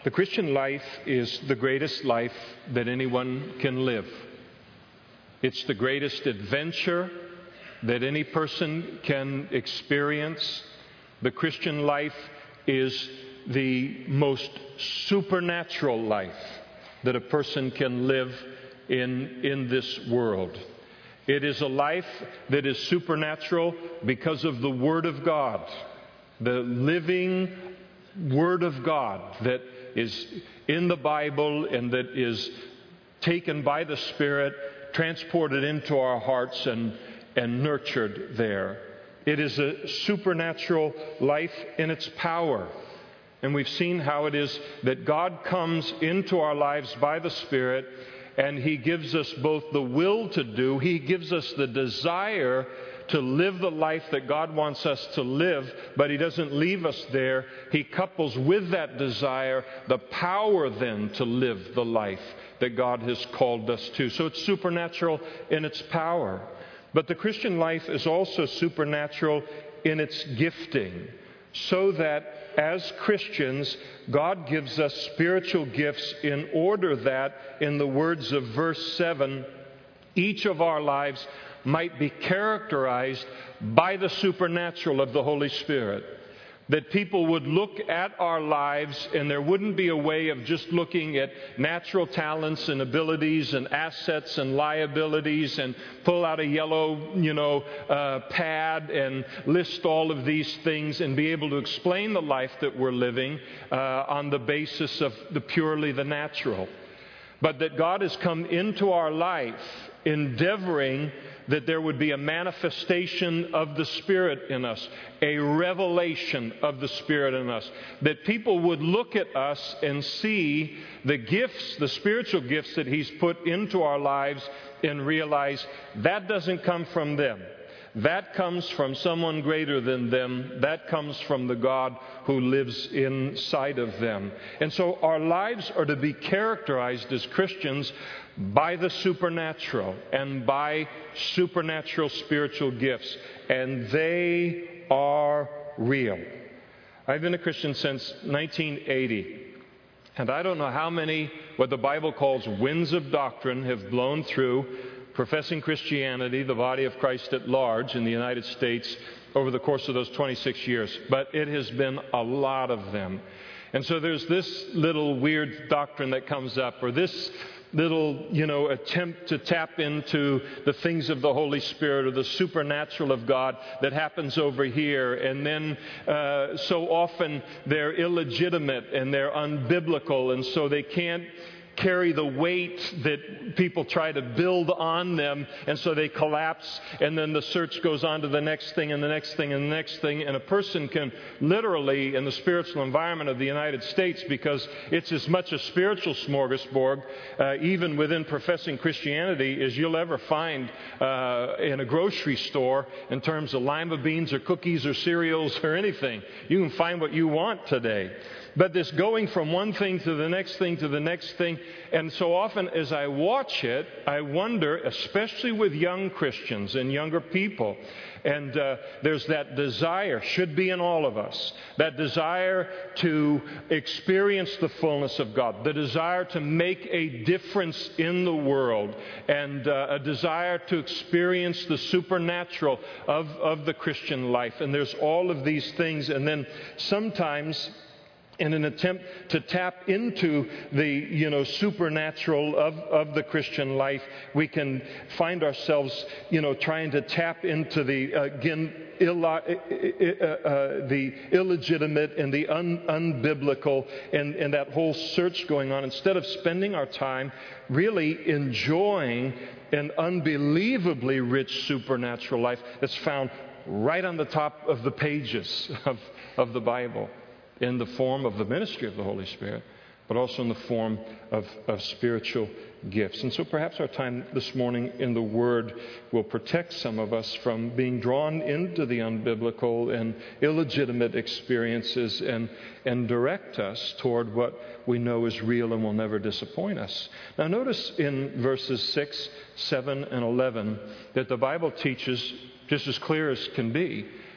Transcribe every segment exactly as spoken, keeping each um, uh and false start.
The Christian life is the greatest life that anyone can live. It's the greatest adventure that any person can experience. The Christian life is the most supernatural life that a person can live in, in this world. It is a life that is supernatural because of the Word of God, the living Word of God that is in the Bible and that is taken by the Spirit, transported into our hearts and, and nurtured there. It is a supernatural life in its power. And we've seen how it is that God comes into our lives by the Spirit, and He gives us both the will to do, He gives us the desire to live the life that God wants us to live, but He doesn't leave us there. He couples with that desire the power then to live the life that God has called us to. So it's supernatural in its power. But the Christian life is also supernatural in its gifting, so that as Christians, God gives us spiritual gifts in order that, in the words of verse seven, each of our lives might be characterized by the supernatural of the Holy Spirit. That people would look at our lives and there wouldn't be a way of just looking at natural talents and abilities and assets and liabilities and pull out a yellow, you know, uh, pad and list all of these things and be able to explain the life that we're living uh, on the basis of the purely the natural. But that God has come into our life endeavoring that there would be a manifestation of the Spirit in us, a revelation of the Spirit in us, that people would look at us and see the gifts, the spiritual gifts that He's put into our lives and realize that doesn't come from them. That comes from someone greater than them. That comes from the God who lives inside of them. And so our lives are to be characterized as Christians by the supernatural and by supernatural spiritual gifts. And they are real. I've been a Christian since nineteen eighty. And I don't know how many, what the Bible calls winds of doctrine, have blown through professing Christianity, the body of Christ at large in the United States over the course of those twenty-six years. But it has been a lot of them. And so there's this little weird doctrine that comes up, or this little, you know, attempt to tap into the things of the Holy Spirit or the supernatural of God that happens over here. And then uh, so often they're illegitimate and they're unbiblical, and so they can't carry the weight that people try to build on them, and so they collapse, and then the search goes on to the next thing and the next thing and the next thing, and a person can literally, in the spiritual environment of the United States, because it's as much a spiritual smorgasbord, uh, even within professing Christianity, as you'll ever find uh, in a grocery store in terms of lima beans or cookies or cereals or anything. You can find what you want today. But this going from one thing to the next thing to the next thing, and so often as I watch it, I wonder, especially with young Christians and younger people, and uh, there's that desire, should be in all of us, that desire to experience the fullness of God, the desire to make a difference in the world, and uh, a desire to experience the supernatural of, of the Christian life. And there's all of these things, and then sometimes in an attempt to tap into the, you know, supernatural of, of the Christian life, we can find ourselves, you know, trying to tap into the, uh, again, illo- uh, uh, the illegitimate and the un- unbiblical and, and that whole search going on, instead of spending our time really enjoying an unbelievably rich supernatural life that's found right on the top of the pages of, of the Bible, in the form of the ministry of the Holy Spirit, but also in the form of, of spiritual gifts. And so perhaps our time this morning in the Word will protect some of us from being drawn into the unbiblical and illegitimate experiences, and, and direct us toward what we know is real and will never disappoint us. Now notice in verses six, seven, and eleven that the Bible teaches, just as clear as can be,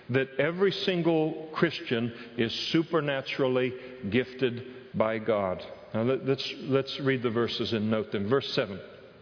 that every single Christian is supernaturally gifted by God. Now let's, let's read the verses and note them. Verse seven.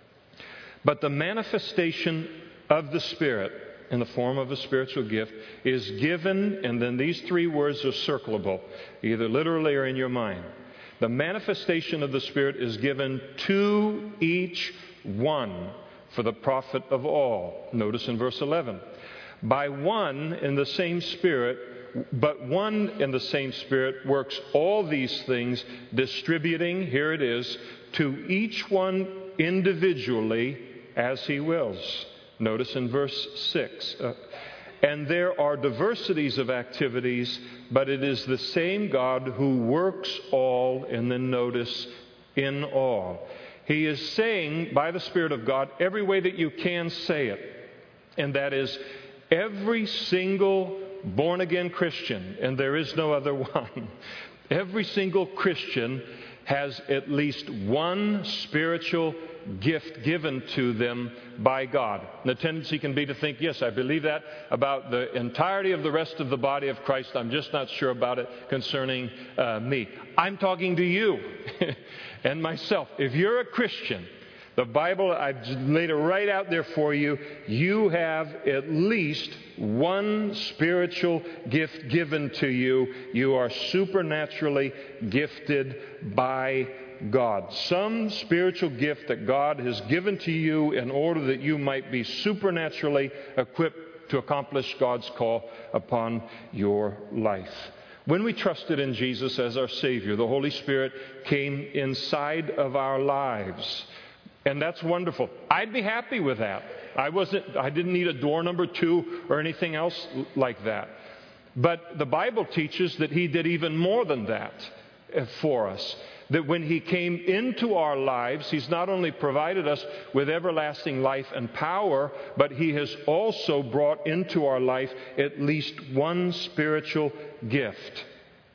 But the manifestation of the Spirit in the form of a spiritual gift is given, and then these three words are circlable, either literally or in your mind. The manifestation of the Spirit is given to each one for the profit of all. Notice in verse eleven. By one in the same Spirit, but one in the same Spirit works all these things, distributing, here it is, to each one individually as He wills. Notice in verse six. Uh, and there are diversities of activities, but it is the same God who works all, and then notice, in all. He is saying, by the Spirit of God, every way that you can say it. And that is, every single born-again Christian, and there is no other one, every single Christian has at least one spiritual gift given to them by God. And the tendency can be to think, yes, I believe that about the entirety of the rest of the body of Christ. I'm just not sure about it concerning uh, me. I'm talking to you and myself. If you're a Christian, the Bible, I've laid it right out there for you. You have at least one spiritual gift given to you. You are supernaturally gifted by God. Some spiritual gift that God has given to you in order that you might be supernaturally equipped to accomplish God's call upon your life. When we trusted in Jesus as our Savior, the Holy Spirit came inside of our lives. And that's wonderful. I'd be happy with that. I wasn't, I didn't need a door number two or anything else like that. But the Bible teaches that He did even more than that for us. That when He came into our lives, He's not only provided us with everlasting life and power, but He has also brought into our life at least one spiritual gift.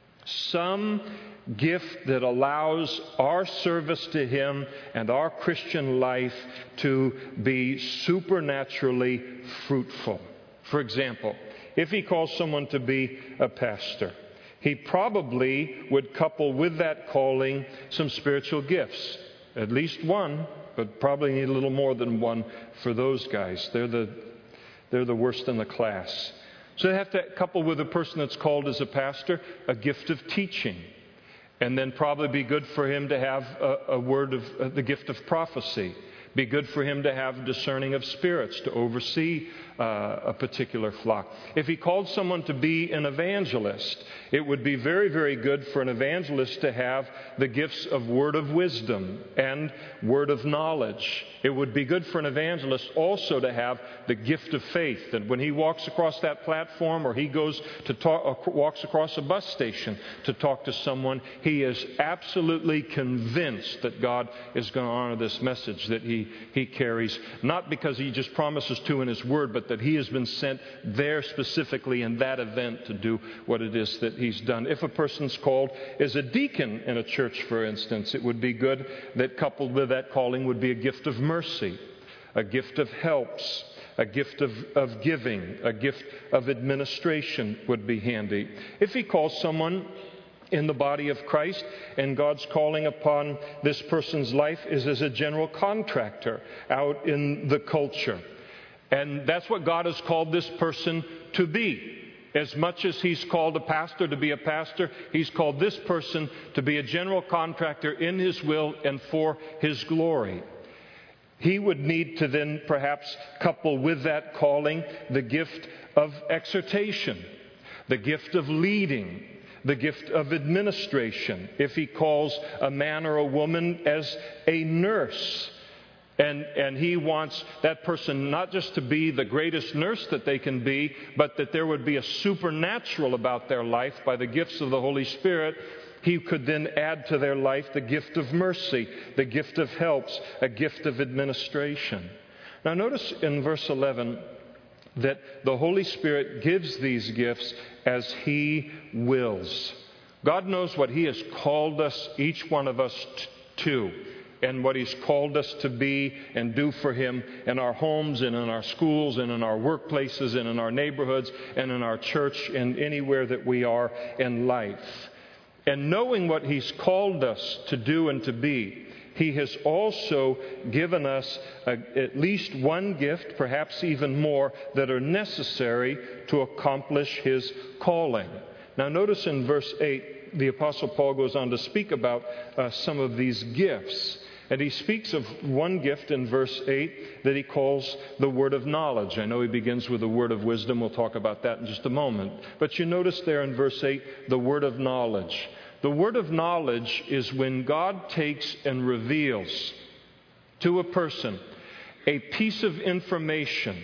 Some gift that allows our service to Him and our Christian life to be supernaturally fruitful. For example, if He calls someone to be a pastor, He probably would couple with that calling some spiritual gifts. At least one, but probably need a little more than one for those guys. They're the, they're the worst in the class. So they have to couple with a person that's called as a pastor a gift of teaching. And then probably be good for him to have a, a word of uh, the gift of prophecy. Be good for him to have discerning of spirits, to oversee uh, a particular flock. If he called someone to be an evangelist, it would be very, very good for an evangelist to have the gifts of word of wisdom and word of knowledge. It would be good for an evangelist also to have the gift of faith. That when he walks across that platform or he goes to talk, or walks across a bus station to talk to someone, he is absolutely convinced that God is going to honor this message that he He carries, not because He just promises to in His Word, but that He has been sent there specifically in that event to do what it is that He's done. If a person's called as a deacon in a church, for instance, it would be good that coupled with that calling would be a gift of mercy, a gift of helps, a gift of, of giving, a gift of administration would be handy. If he calls someone in the body of Christ, and God's calling upon this person's life is as a general contractor out in the culture. And that's what God has called this person to be. As much as He's called a pastor to be a pastor, He's called this person to be a general contractor in His will and for His glory. He would need to then perhaps couple with that calling the gift of exhortation, the gift of leading, the gift of administration. If he calls a man or a woman as a nurse, and, and he wants that person not just to be the greatest nurse that they can be, but that there would be a supernatural about their life by the gifts of the Holy Spirit, he could then add to their life the gift of mercy, the gift of helps, a gift of administration. Now notice in verse eleven that the Holy Spirit gives these gifts as He wills. God knows what He has called us, each one of us, t- to. and what He's called us to be and do for Him in our homes and in our schools and in our workplaces and in our neighborhoods and in our church and anywhere that we are in life. And knowing what He's called us to do and to be, He has also given us a, at least one gift, perhaps even more, that are necessary to accomplish His calling. Now notice in verse eight, the Apostle Paul goes on to speak about uh, some of these gifts. And he speaks of one gift in verse eight that he calls the word of knowledge. I know he begins with the word of wisdom. We'll talk about that in just a moment. But you notice there in verse eight, the word of knowledge. The word of knowledge is when God takes and reveals to a person a piece of information,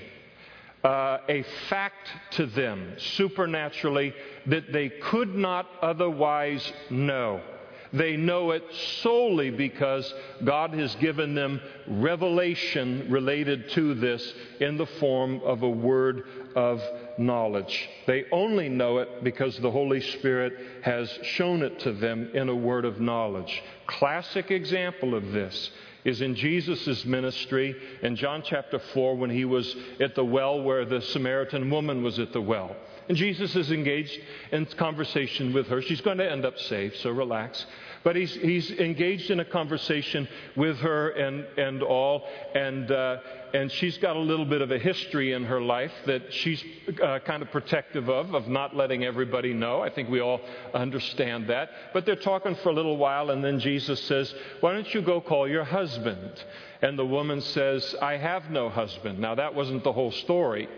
uh, a fact to them supernaturally that they could not otherwise know. They know it solely because God has given them revelation related to this in the form of a word of knowledge. They only know it because the Holy Spirit has shown it to them in a word of knowledge. Classic example of this is in Jesus' ministry in John chapter four when He was at the well where the Samaritan woman was at the well. And Jesus is engaged in conversation with her. She's going to end up saved, so relax. But he's he's engaged in a conversation with her and, and all. And uh, and she's got a little bit of a history in her life that she's uh, kind of protective of, of not letting everybody know. I think we all understand that. But they're talking for a little while, and then Jesus says, "Why don't you go call your husband?" And the woman says, "I have no husband." Now, that wasn't the whole story.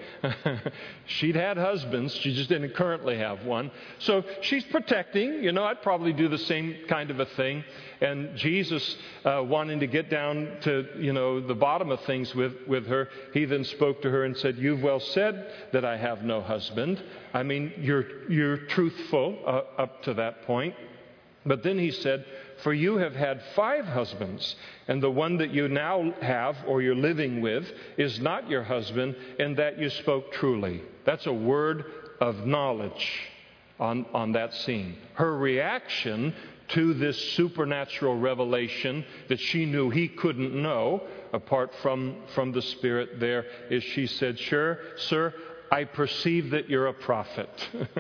She'd had husbands. She just didn't currently have one. So she's protecting. You know, I'd probably do the same kind of a thing. And Jesus, uh, wanting to get down to, you know, the bottom of things with, with her, He then spoke to her and said, "You've well said that I have no husband." I mean, you're, you're truthful uh, up to that point. But then He said, "For you have had five husbands, and the one that you now have or you're living with is not your husband, and that you spoke truly." That's a word of knowledge on, on that scene. Her reaction to this supernatural revelation that she knew he couldn't know apart from, from the Spirit there is she said, "Sure, sir, I perceive that you're a prophet."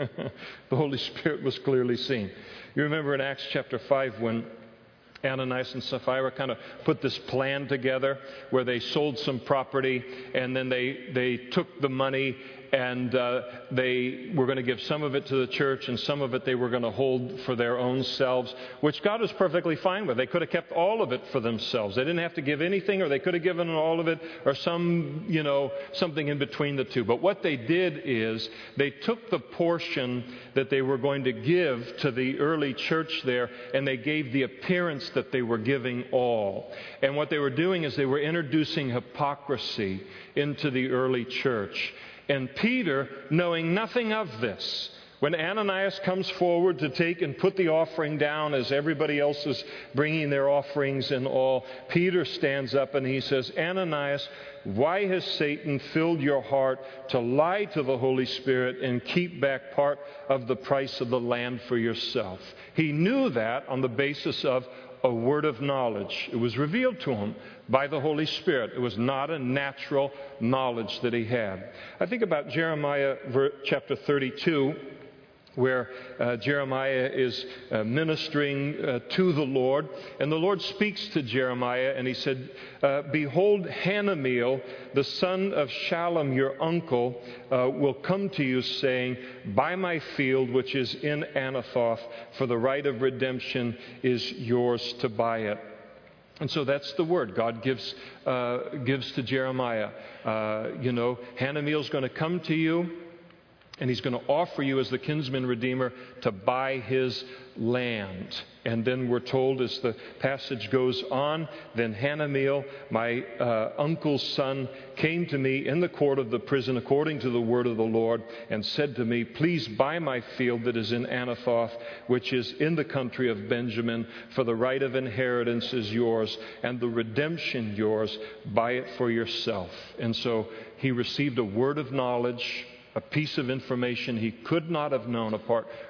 The Holy Spirit was clearly seen. You remember in Acts chapter five when Ananias and Sapphira kind of put this plan together where they sold some property and then they, they took the money and uh, they were going to give some of it to the church and some of it they were going to hold for their own selves, which God was perfectly fine with. They could have kept all of it for themselves. They didn't have to give anything, or they could have given all of it, or some, you know, something in between the two. But what they did is they took the portion that they were going to give to the early church there, and they gave the appearance that they were giving all. And what they were doing is they were introducing hypocrisy into the early church. And Peter, knowing nothing of this, when Ananias comes forward to take and put the offering down as everybody else is bringing their offerings and all, Peter stands up and he says, "Ananias, why has Satan filled your heart to lie to the Holy Spirit and keep back part of the price of the land for yourself?" He knew that on the basis of a word of knowledge. It was revealed to him by the Holy Spirit. It was not a natural knowledge that he had. I think about Jeremiah chapter thirty-two, where uh, Jeremiah is uh, ministering uh, to the Lord. And the Lord speaks to Jeremiah, and He said, uh, "Behold, Hanameel, the son of Shallum, your uncle, uh, will come to you, saying, Buy my field, which is in Anathoth, for the right of redemption is yours to buy it." And so that's the word God gives uh, gives to Jeremiah. Uh, you know, Hanameel's going to come to you, and he's going to offer you as the kinsman redeemer to buy his land. And then we're told as the passage goes on, then Hanameel, my uh, uncle's son, came to me in the court of the prison according to the word of the Lord and said to me, "Please buy my field that is in Anathoth, which is in the country of Benjamin, for the right of inheritance is yours and the redemption yours. Buy it for yourself." And so he received a word of knowledge, a piece of information he could not have known apart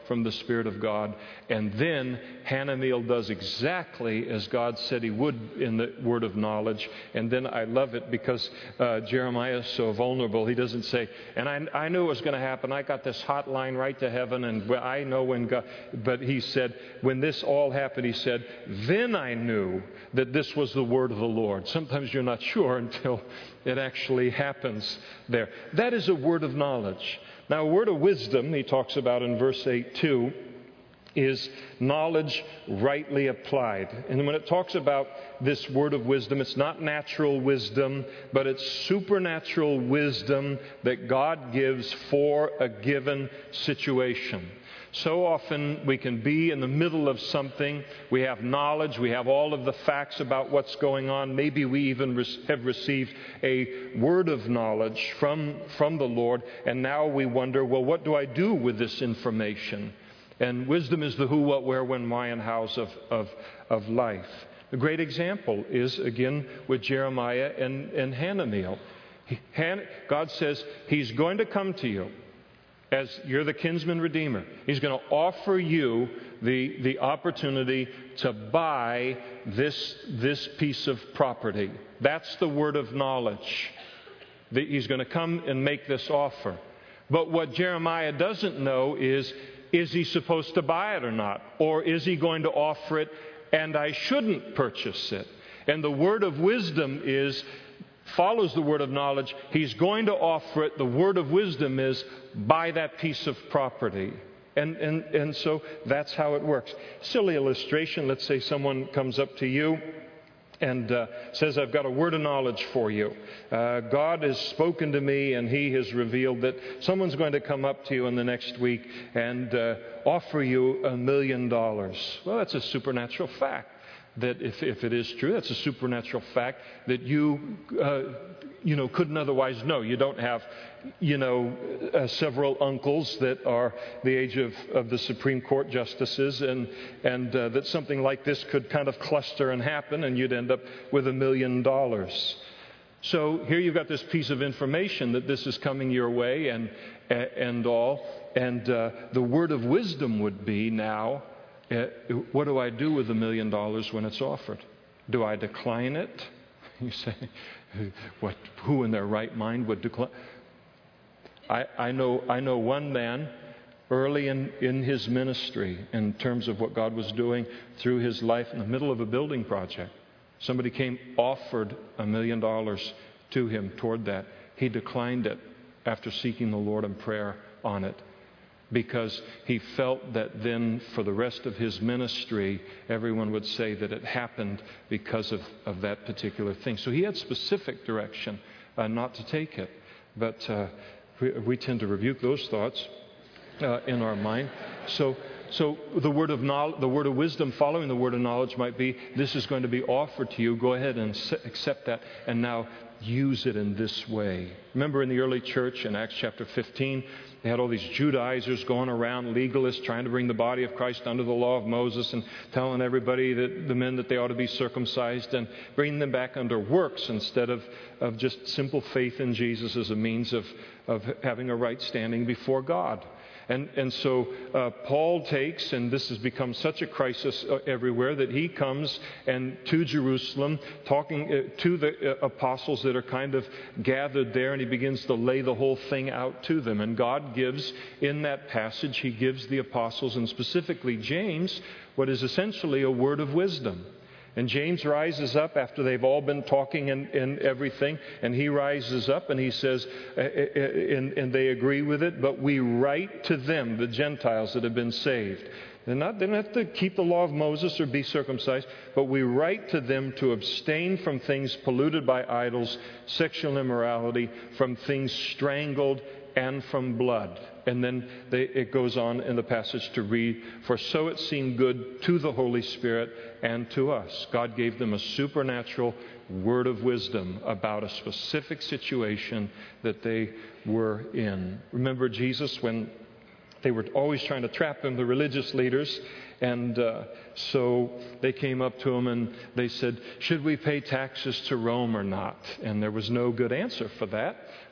from the Spirit of God. And then Hananiel does exactly as God said he would in the word of knowledge. And then I love it because uh, Jeremiah is so vulnerable. He doesn't say, and I, I knew it was going to happen. I got this hotline right to heaven, and I know when God, but he said, when this all happened, he said, then I knew that this was the word of the Lord. Sometimes you're not sure until it actually happens there. That is a word of knowledge. Now, a word of wisdom, he talks about in verse eight too, is knowledge rightly applied. And when it talks about this word of wisdom, it's not natural wisdom, but it's supernatural wisdom that God gives for a given situation. So often we can be in the middle of something. We have knowledge. We have all of the facts about what's going on. Maybe we even re- have received a word of knowledge from, from the Lord. And now we wonder, well, what do I do with this information? And wisdom is the who, what, where, when, why, and hows of, of, of life. A great example is, again, with Jeremiah and, and Hananiel. He, Han, God says He's going to come to you as you're the kinsman redeemer. He's going to offer you the, the opportunity to buy this, this piece of property. That's the word of knowledge. The, he's going to come and make this offer. But what Jeremiah doesn't know is, is he supposed to buy it or not? Or is he going to offer it and I shouldn't purchase it? And the word of wisdom is, follows the word of knowledge. He's going to offer it. The word of wisdom is, buy that piece of property. And, and, and so that's how it works. Silly illustration. Let's say someone comes up to you and uh, says, I've got a word of knowledge for you. Uh, God has spoken to me and He has revealed that someone's going to come up to you in the next week and uh, offer you a million dollars. Well, that's a supernatural fact. That if, if it is true, that's a supernatural fact that you, uh, you know, couldn't otherwise know. You don't have, you know, uh, several uncles that are the age of, of the Supreme Court justices, and and uh, that something like this could kind of cluster and happen, and you'd end up with a million dollars. So here you've got this piece of information that this is coming your way, and and all, and uh, the word of wisdom would be now, Uh, what do I do with a million dollars when it's offered? Do I decline it? You say, what? Who in their right mind would decline? I, I know. I know one man early in, in his ministry, in terms of what God was doing through his life, in the middle of a building project. Somebody came, offered a million dollars to him toward that. He declined it after seeking the Lord in prayer on it, because he felt that then for the rest of his ministry, everyone would say that it happened because of, of that particular thing. So he had specific direction uh, not to take it. But uh, we, we tend to rebuke those thoughts uh, in our mind. So so the word of knowledge, the word of wisdom following the word of knowledge might be, this is going to be offered to you. Go ahead and accept that, and now use it in this way. Remember in the early church in Acts chapter fifteen, they had all these Judaizers going around, legalists, trying to bring the body of Christ under the law of Moses and telling everybody, that the men, that they ought to be circumcised, and bringing them back under works instead of, of just simple faith in Jesus as a means of, of having a right standing before God. And, and so uh, Paul takes, and this has become such a crisis uh, everywhere, that he comes and to Jerusalem, talking uh, to the uh, apostles that are kind of gathered there, and he begins to lay the whole thing out to them. And God gives, in that passage, he gives the apostles, and specifically James, what is essentially a word of wisdom. And James rises up after they've all been talking and, and everything, and he rises up and he says, uh, uh, and, and they agree with it, but we write to them, the Gentiles that have been saved. They're not, they don't have to keep the law of Moses or be circumcised, but we write to them to abstain from things polluted by idols, sexual immorality, from things strangled, and from blood. And then they, it goes on in the passage to read, for so it seemed good to the Holy Spirit and to us. God gave them a supernatural word of wisdom about a specific situation that they were in. Remember Jesus, when they were always trying to trap him, the religious leaders, And uh, so they came up to him and they said, should we pay taxes to Rome or not? And there was no good answer for that.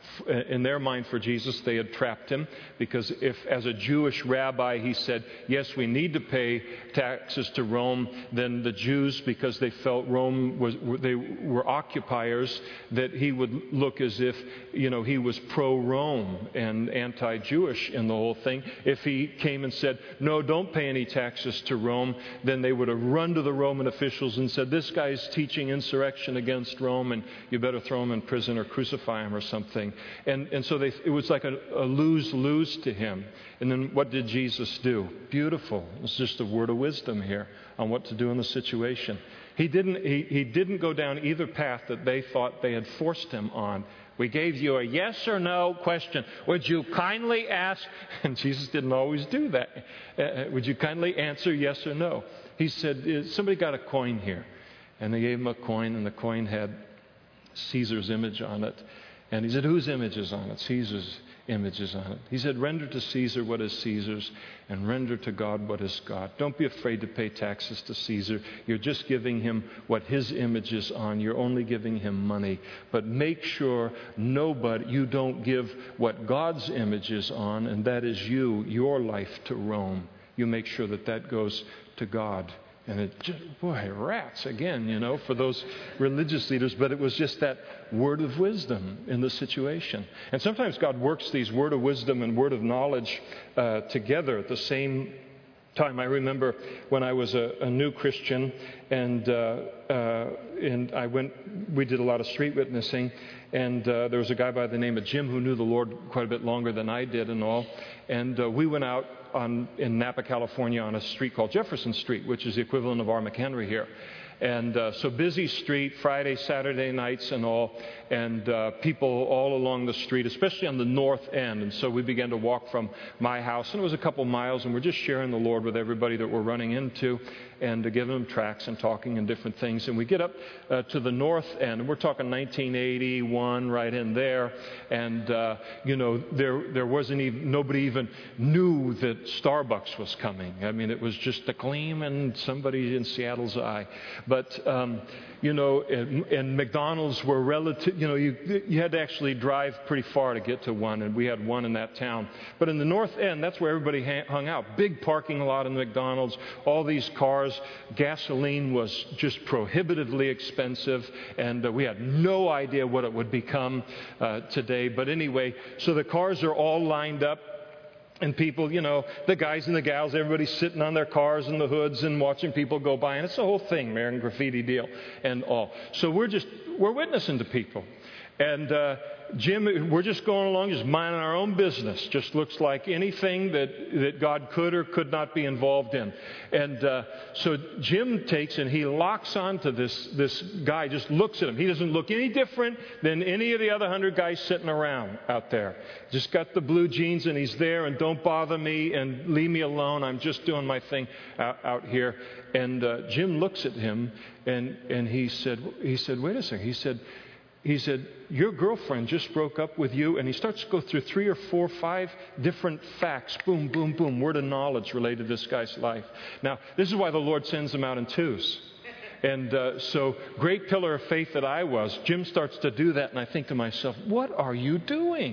In their mind, for Jesus, they had trapped him, because if, as a Jewish rabbi, he said, yes, we need to pay taxes to Rome, then the Jews, because they felt Rome was, they were occupiers, that he would look as if, you know, he was pro-Rome and anti-Jewish in the whole thing. If he came and said, no, don't pay any taxes to Rome, then they would have run to the Roman officials and said, this guy is teaching insurrection against Rome, and you better throw him in prison or crucify him or something. And, and so they, it was like a, a lose-lose to him. And then what did Jesus do? Beautiful. It's just a word of wisdom here on what to do in the situation. He didn't, he, he didn't go down either path that they thought they had forced him on. We gave you a yes or no question. Would you kindly ask? And Jesus didn't always do that. Uh, would you kindly answer yes or no? He said, somebody got a coin here. And they gave him a coin, and the coin had Caesar's image on it. And he said, whose image is on it? Caesar's image is on it. He said, render to Caesar what is Caesar's, and render to God what is God. Don't be afraid to pay taxes to Caesar. You're just giving him what his image is on. You're only giving him money. But make sure nobody, you don't give what God's image is on, and that is you, your life, to Rome. You make sure that that goes to God. And it just, boy, rats again, you know, for those religious leaders. But it was just that word of wisdom in the situation. And sometimes God works these word of wisdom and word of knowledge uh, together at the same time. I remember when I was a, a new Christian, and uh, uh, and I went, we did a lot of street witnessing, and uh, there was a guy by the name of Jim who knew the Lord quite a bit longer than I did and all. And uh, we went out on in Napa, California, on a street called Jefferson Street, which is the equivalent of our McHenry here. And uh, so busy street, Friday, Saturday nights and all, and uh, people all along the street, especially on the north end. And so we began to walk from my house, and it was a couple miles, and we're just sharing the Lord with everybody that we're running into, and uh, giving them tracts and talking and different things. And we get up uh, to the north end, and we're talking nineteen eighty-one right in there, and uh, you know, there there wasn't even, nobody even knew that Starbucks was coming. I mean, it was just a gleam in somebody in Seattle's eye. But, um, you know, and, and McDonald's were relative, you know, you, you had to actually drive pretty far to get to one, and we had one in that town. But in the north end, that's where everybody hung out. Big parking lot in McDonald's, all these cars. Gasoline was just prohibitively expensive, and uh, we had no idea what it would become uh, today. But anyway, so the cars are all lined up. And people, you know, the guys and the gals, everybody's sitting on their cars and the hoods and watching people go by. And it's the whole thing, American Graffiti deal and all. So we're just, we're witnessing to people. And uh, Jim, we're just going along, just minding our own business. Just looks like anything that, that God could or could not be involved in. And uh, so Jim takes and he locks onto this, this guy, just looks at him. He doesn't look any different than any of the other hundred guys sitting around out there. Just got the blue jeans and he's there, and don't bother me and leave me alone. I'm just doing my thing out, out here. And uh, Jim looks at him and, and he said, he said, wait a second. He said, He said, your girlfriend just broke up with you. And he starts to go through three or four, five different facts. Boom, boom, boom. Word of knowledge related to this guy's life. Now, this is why the Lord sends them out in twos. And uh, so, great pillar of faith that I was, Jim starts to do that. And I think to myself, what are you doing?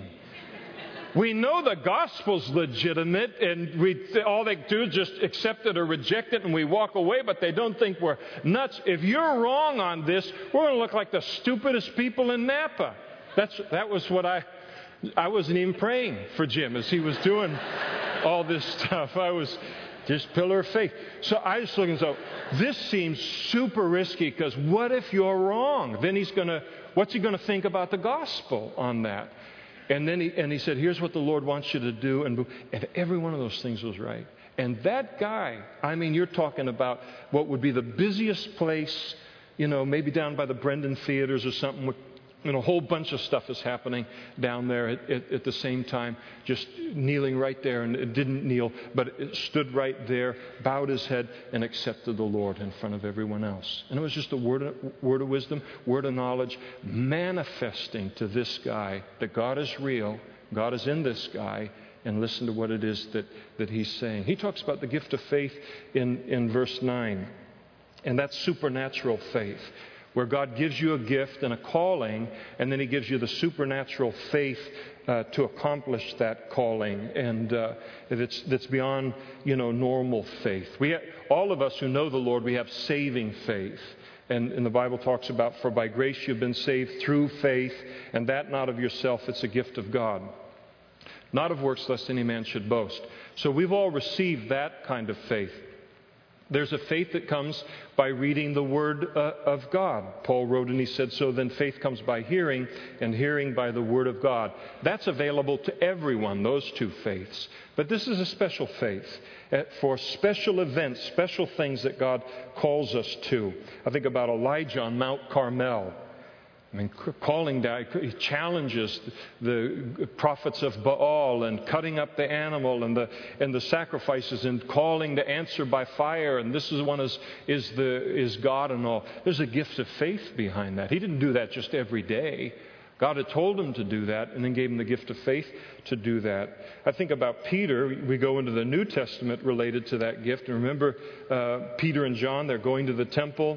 We know the gospel's legitimate, and we all they do is just accept it or reject it, and we walk away, but they don't think we're nuts. If you're wrong on this, we're going to look like the stupidest people in Napa. That's That was what I... I wasn't even praying for Jim as he was doing all this stuff. I was just pillar of faith. So I just looked and said, this seems super risky, because what if you're wrong? Then he's going to... What's he going to think about the gospel on that? And then he, and he said, here's what the Lord wants you to do. And, and every one of those things was right. And that guy, I mean, you're talking about what would be the busiest place, you know, maybe down by the Brendan Theaters or something. With, you know, a whole bunch of stuff is happening down there at, at, at the same time, just kneeling right there. And it didn't kneel, but it stood right there, bowed his head, and accepted the Lord in front of everyone else. And it was just a word of, word of wisdom, word of knowledge, manifesting to this guy that God is real, God is in this guy, and listen to what it is that, that he's saying. He talks about the gift of faith in, in verse nine, and that's supernatural faith, where God gives you a gift and a calling, and then he gives you the supernatural faith uh, to accomplish that calling, and uh, it's, that's beyond, you know, normal faith. We ha- all of us who know the Lord, we have saving faith. And, and the Bible talks about, for by grace you've been saved through faith, and that not of yourself, it's a gift of God. Not of works, lest any man should boast. So we've all received that kind of faith. There's a faith that comes by reading the Word uh, of God. Paul wrote and he said, so then faith comes by hearing, and hearing by the Word of God. That's available to everyone, those two faiths. But this is a special faith uh, for special events, special things that God calls us to. I think about Elijah on Mount Carmel. I mean, calling down, he challenges the prophets of Baal and cutting up the animal and the and the sacrifices and calling to answer by fire. And this is one is is the is God and all. There's a gift of faith behind that. He didn't do that just every day. God had told him to do that and then gave him the gift of faith to do that. I think about Peter. We go into the New Testament related to that gift. And remember, uh, Peter and John, they're going to the temple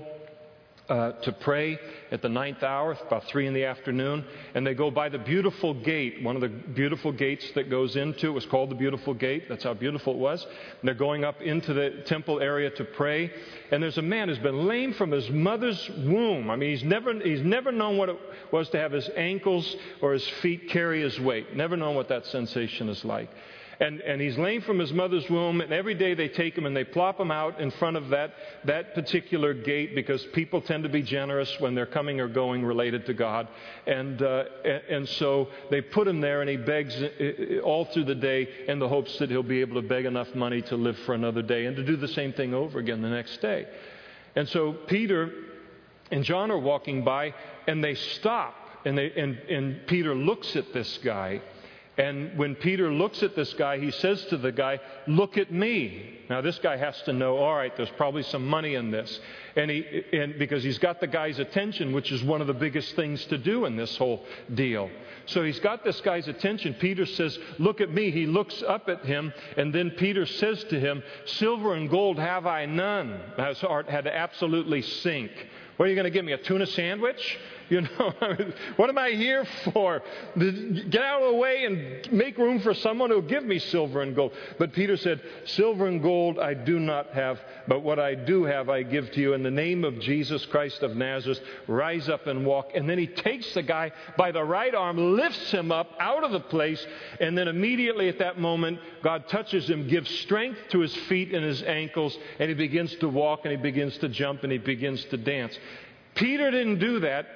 Uh, to pray at the ninth hour, about three in the afternoon, and they go by the beautiful gate, one of the beautiful gates that goes into, it was called the Beautiful Gate, that's how beautiful it was, and they're going up into the temple area to pray, and there's a man who's been lame from his mother's womb. I mean, he's never, he's never known what it was to have his ankles or his feet carry his weight, never known what that sensation is like. And, and he's lame from his mother's womb, and every day they take him and they plop him out in front of that, that particular gate, because people tend to be generous when they're coming or going related to God. And, uh, and, and so they put him there, and he begs all through the day in the hopes that he'll be able to beg enough money to live for another day and to do the same thing over again the next day. And so Peter and John are walking by, and they stop, and, they, and, and Peter looks at this guy. And when Peter looks at this guy, he says to the guy, look at me. Now, this guy has to know, all right, there's probably some money in this. And he, and because he's got the guy's attention, which is one of the biggest things to do in this whole deal. So he's got this guy's attention. Peter says, look at me. He looks up at him, and then Peter says to him, silver and gold have I none. Now, his heart had to absolutely sink. What are you going to give me, a tuna sandwich? You know, what am I here for? Get out of the way and make room for someone who will give me silver and gold. But Peter said, silver and gold I do not have, but what I do have I give to you. In the name of Jesus Christ of Nazareth, rise up and walk. And then he takes the guy by the right arm, lifts him up out of the place, and then immediately at that moment, God touches him, gives strength to his feet and his ankles, and he begins to walk, and he begins to jump, and he begins to dance. Peter didn't do that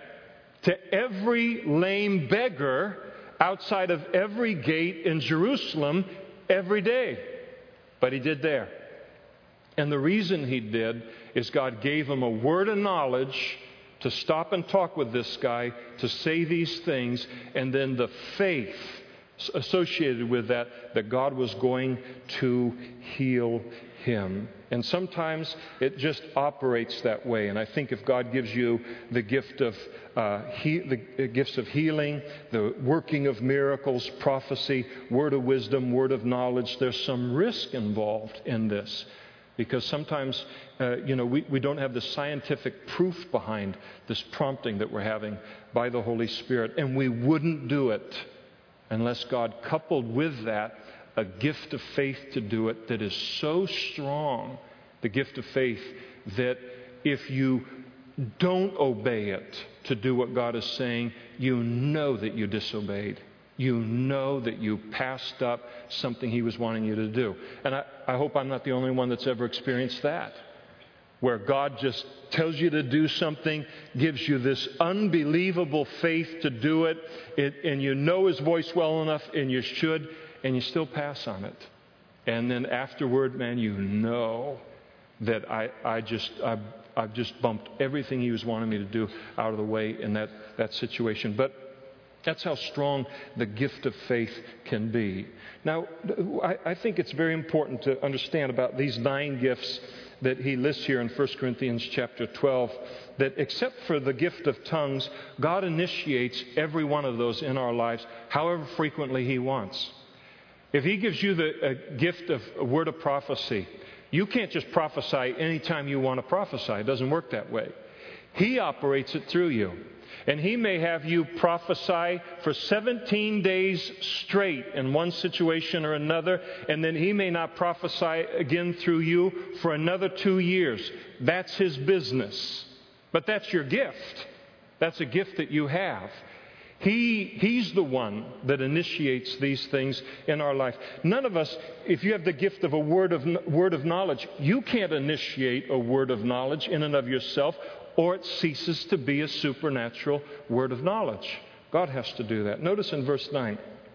to every lame beggar outside of every gate in Jerusalem every day. But he did there. And the reason he did is God gave him a word of knowledge to stop and talk with this guy, to say these things, and then the faith associated with that, that God was going to heal him. And sometimes it just operates that way. And I think if God gives you the gift of uh, he, the gifts of healing, the working of miracles, prophecy, word of wisdom, word of knowledge, there's some risk involved in this. Because sometimes, uh, you know, we, we don't have the scientific proof behind this prompting that we're having by the Holy Spirit. And we wouldn't do it unless God coupled with that a gift of faith to do it that is so strong, the gift of faith, that if you don't obey it to do what God is saying, you know that you disobeyed. You know that you passed up something He was wanting you to do. And I, I hope I'm not the only one that's ever experienced that, where God just tells you to do something, gives you this unbelievable faith to do it, it and you know His voice well enough, and you should, and you still pass on it. And then afterward, man, you know that I, I just, I've, I've just bumped everything He was wanting me to do out of the way in that, that situation. But that's how strong the gift of faith can be. Now, I, I think it's very important to understand about these nine gifts that he lists here in First Corinthians chapter twelve, that except for the gift of tongues, God initiates every one of those in our lives however frequently He wants. If He gives you the a gift of a word of prophecy, you can't just prophesy anytime you want to prophesy. It doesn't work that way. He operates it through you. And He may have you prophesy for seventeen days straight in one situation or another, and then He may not prophesy again through you for another two years. That's His business. But that's your gift. That's a gift that you have. He, he's the one that initiates these things in our life. None of us, if you have the gift of a word of, word of knowledge, you can't initiate a word of knowledge in and of yourself, or it ceases to be a supernatural word of knowledge. God has to do that. Notice in verse nine,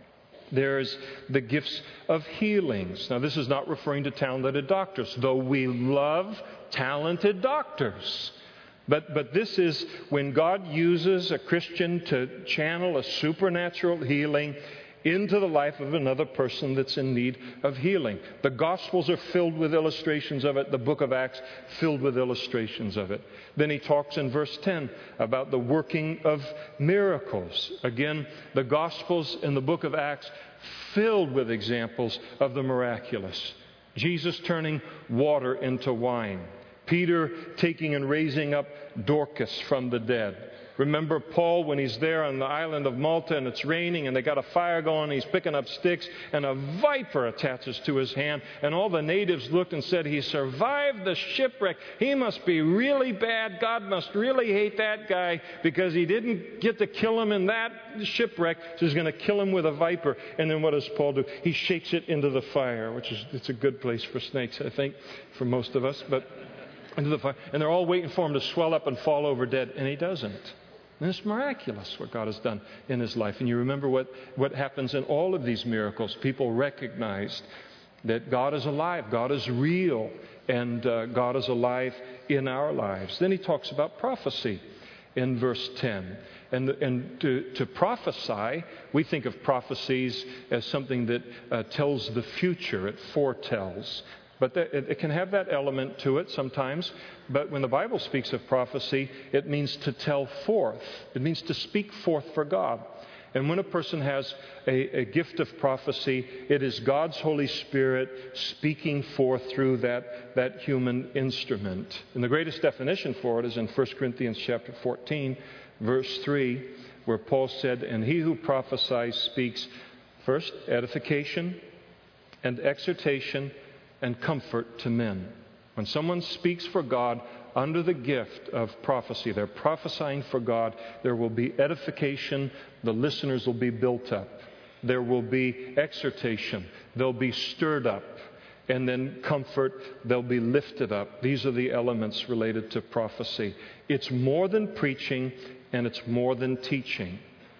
there's the gifts of healings. Now, this is not referring to talented doctors, though we love talented doctors. But, but this is when God uses a Christian to channel a supernatural healing into the life of another person that's in need of healing. The Gospels are filled with illustrations of it. The book of Acts filled with illustrations of it. Then he talks in verse ten about the working of miracles. Again, the Gospels and the book of Acts filled with examples of the miraculous. Jesus turning water into wine. Peter taking and raising up Dorcas from the dead. Remember Paul when he's there on the island of Malta and it's raining and they got a fire going and he's picking up sticks and a viper attaches to his hand, and all the natives looked and said, he survived the shipwreck. He must be really bad. God must really hate that guy because he didn't get to kill him in that shipwreck, so he's going to kill him with a viper. And then what does Paul do? He shakes it into the fire, which is it's a good place for snakes, I think, for most of us. But into the fire, and they're all waiting for him to swell up and fall over dead, and he doesn't. And it's miraculous what God has done in his life. And you remember what, what happens in all of these miracles. People recognized that God is alive, God is real, and uh, God is alive in our lives. Then he talks about prophecy in verse ten. And, and to, to prophesy, we think of prophecies as something that uh, tells the future, it foretells. But it can have that element to it sometimes. But when the Bible speaks of prophecy, it means to tell forth. It means to speak forth for God. And when a person has a, a gift of prophecy, it is God's Holy Spirit speaking forth through that, that human instrument. And the greatest definition for it is in First Corinthians chapter fourteen, verse three, where Paul said, "And he who prophesies speaks first edification and exhortation and comfort to men." When someone speaks for God under the gift of prophecy, they're prophesying for God, there will be edification, the listeners will be built up. There will be exhortation, they'll be stirred up. And then comfort, they'll be lifted up. These are the elements related to prophecy. It's more than preaching and it's more than teaching.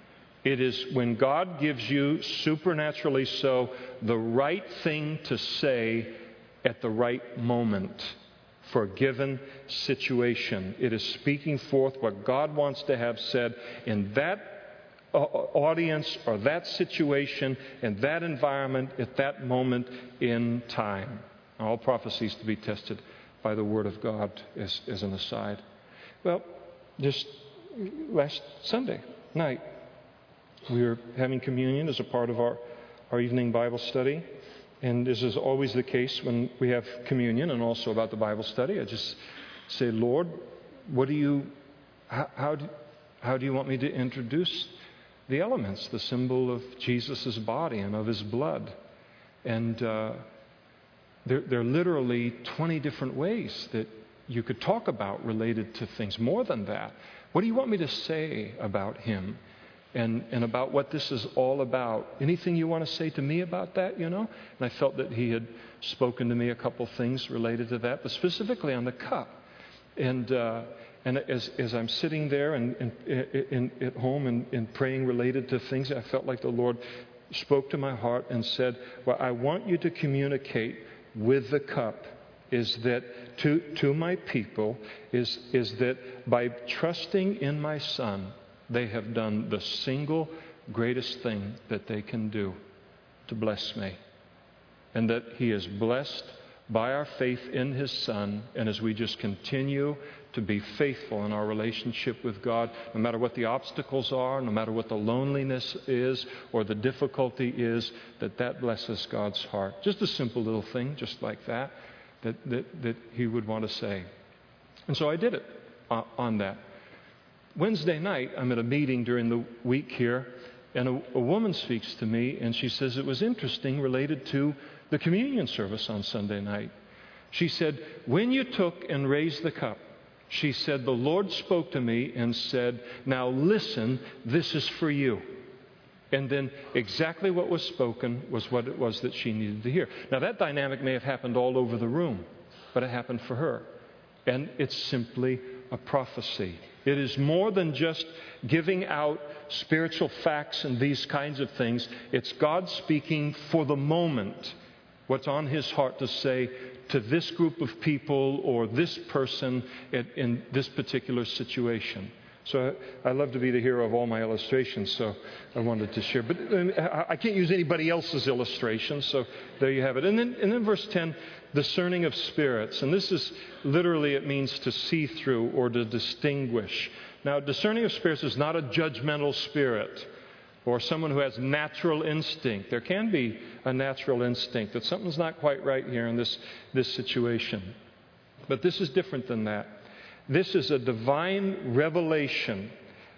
It is when God gives you, supernaturally so, the right thing to say at the right moment for a given situation. It is speaking forth what God wants to have said in that audience or that situation, in that environment, at that moment in time. All prophecies to be tested by the Word of God as, as an aside. Well, just last Sunday night, we were having communion as a part of our, our evening Bible study. And this is always the case when we have communion and also about the Bible study. I just say, Lord, what do you, how, how, do, how do you want me to introduce the elements, the symbol of Jesus' body and of his blood? And uh, there, there are literally twenty different ways that you could talk about related to things. More than that, what do you want me to say about him? And, and about what this is all about. Anything you want to say to me about that, you know? And I felt that he had spoken to me a couple things related to that, but specifically on the cup. And uh, and as as I'm sitting there and, and, and at home and, and praying related to things, I felt like the Lord spoke to my heart and said, what I want you to communicate with the cup is that to to my people is is that by trusting in my Son, they have done the single greatest thing that they can do, to bless me. And that he has blessed by our faith in His Son, and as we just continue to be faithful in our relationship with God, no matter what the obstacles are, no matter what the loneliness is or the difficulty is, that that blesses God's heart. Just a simple little thing, just like that, that, that, that He would want to say. And so I did it uh, on that. Wednesday night, I'm at a meeting during the week here, and a, a woman speaks to me, and she says it was interesting related to the communion service on Sunday night. She said, when you took and raised the cup, she said, the Lord spoke to me and said, now listen, this is for you. And then exactly what was spoken was what it was that she needed to hear. Now that dynamic may have happened all over the room, but it happened for her. And it's simply a prophecy. It is more than just giving out spiritual facts and these kinds of things. It's God speaking for the moment what's on His heart to say to this group of people or this person in, in this particular situation. So I, I love to be the hero of all my illustrations, so I wanted to share. But I, I can't use anybody else's illustrations, so there you have it. And then, and then verse ten, discerning of spirits. And this is literally, it means to see through or to distinguish. Now, discerning of spirits is not a judgmental spirit or someone who has natural instinct. There can be a natural instinct that something's not quite right here in this, this situation. But this is different than that. This is a divine revelation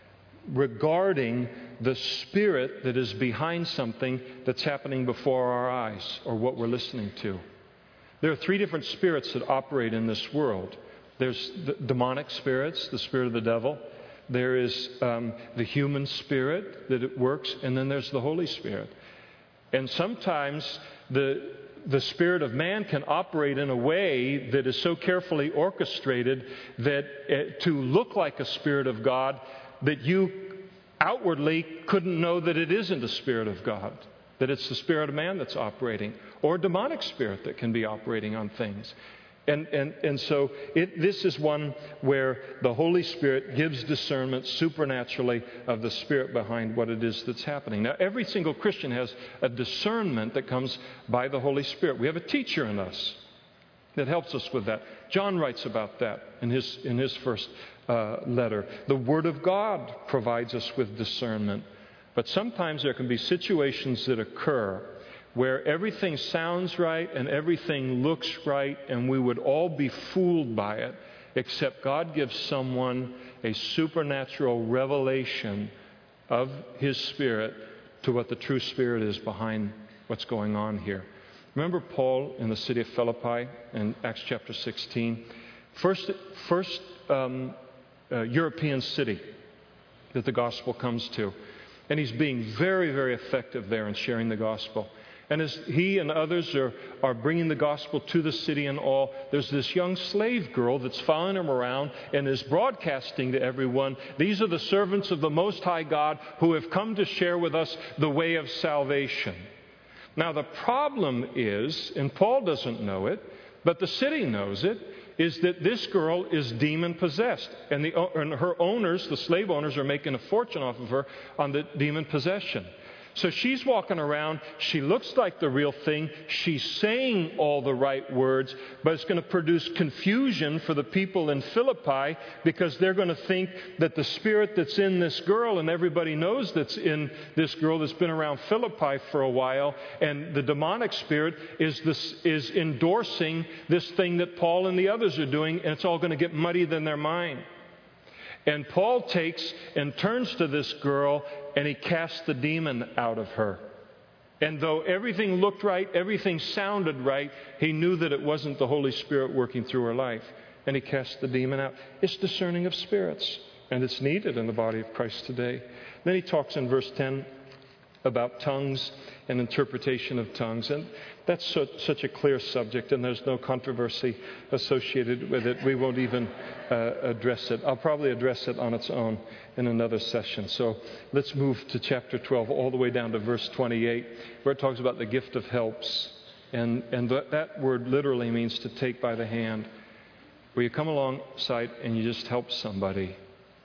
regarding the spirit that is behind something that's happening before our eyes or what we're listening to. There are three different spirits that operate in this world. There's the demonic spirits, the spirit of the devil. There is um, the human spirit that it works, and then there's the Holy Spirit. And sometimes the the spirit of man can operate in a way that is so carefully orchestrated that uh, to look like a spirit of God, that you outwardly couldn't know that it isn't a spirit of God, that it's the spirit of man that's operating, or a demonic spirit that can be operating on things. And and and so it, this is one where the Holy Spirit gives discernment supernaturally of the Spirit behind what it is that's happening. Now, every single Christian has a discernment that comes by the Holy Spirit. We have a teacher in us that helps us with that. John writes about that in his in his first uh, letter. The Word of God provides us with discernment. But sometimes there can be situations that occur where everything sounds right and everything looks right, and we would all be fooled by it, except God gives someone a supernatural revelation of His Spirit to what the true Spirit is behind what's going on here. Remember Paul in the city of Philippi in Acts chapter sixteen? First, first um, uh, European city that the gospel comes to. And he's being very, very effective there in sharing the gospel. And as he and others are, are bringing the gospel to the city and all, there's this young slave girl that's following him around and is broadcasting to everyone, these are the servants of the Most High God who have come to share with us the way of salvation. Now the problem is, and Paul doesn't know it, but the city knows it, is that this girl is demon-possessed. And, the, and her owners, the slave owners, are making a fortune off of her on the demon possession. So she's walking around, she looks like the real thing, she's saying all the right words, but it's going to produce confusion for the people in Philippi because they're going to think that the spirit that's in this girl, and everybody knows that's in this girl that's been around Philippi for a while, and the demonic spirit is this is endorsing this thing that Paul and the others are doing, and it's all going to get muddied in their mind. And Paul takes and turns to this girl and he casts the demon out of her. And though everything looked right, everything sounded right, he knew that it wasn't the Holy Spirit working through her life. And he cast the demon out. It's discerning of spirits. And it's needed in the body of Christ today. Then he talks in verse ten about tongues and interpretation of tongues. And that's so, such a clear subject, and there's no controversy associated with it. We won't even uh, address it. I'll probably address it on its own in another session. So let's move to chapter twelve, all the way down to verse twenty-eight, where it talks about the gift of helps. And, and th- that word literally means to take by the hand, where you come alongside and you just help somebody.